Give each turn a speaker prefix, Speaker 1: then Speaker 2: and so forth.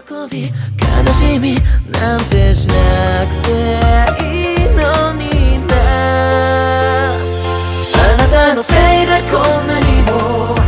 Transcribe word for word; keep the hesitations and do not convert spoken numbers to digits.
Speaker 1: び悲しみなんてしなくていいのにな。あなたのせいでこんなにも